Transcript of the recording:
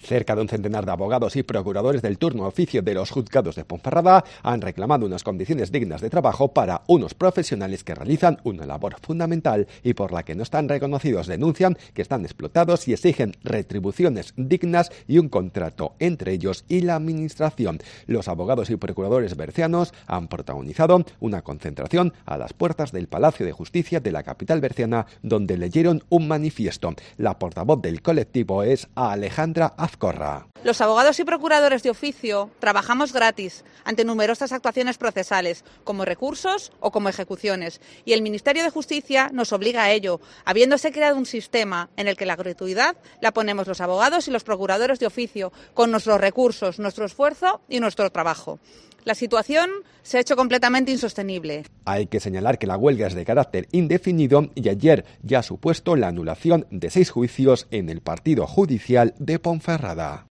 Cerca de un centenar de abogados y procuradores del turno oficio de los juzgados de Ponferrada han reclamado unas condiciones dignas de trabajo para unos profesionales que realizan una labor fundamental y por la que no están reconocidos. Denuncian que están explotados y exigen retribuciones dignas y un contrato entre ellos y la administración. Los abogados y procuradores bercianos han protagonizado una concentración a las puertas del Palacio de Justicia de la capital berciana, donde leyeron un manifiesto. La portavoz del colectivo es Alejandra Azcorra. Los abogados y procuradores de oficio trabajamos gratis ante numerosas actuaciones procesales, como recursos o como ejecuciones, y el Ministerio de Justicia nos obliga a ello, habiéndose creado un sistema en el que la gratuidad la ponemos los abogados y los procuradores de oficio, con nuestros recursos, nuestro esfuerzo y nuestro trabajo. La situación se ha hecho completamente insostenible. Hay que señalar que la huelga es de carácter indefinido y ayer ya ha supuesto la anulación de 6 juicios en el partido judicial de Ponferrada.